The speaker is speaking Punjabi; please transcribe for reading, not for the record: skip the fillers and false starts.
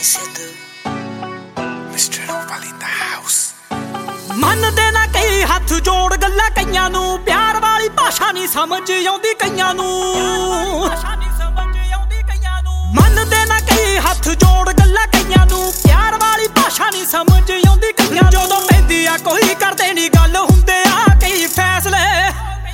ਮੰਨਦੇ ਨਾ ਕਈ ਹੱਥ ਜੋੜ ਗੱਲਾਂ ਕਈਆਂ ਨੂੰ ਪਿਆਰ ਵਾਲੀ ਭਾਸ਼ਾ ਨਹੀਂ ਸਮਝ ਆਉਂਦੀ ਕਈਆਂ ਨੂੰ ਮੰਨਦੇ ਨਾ ਕਈ ਹੱਥ ਜੋੜ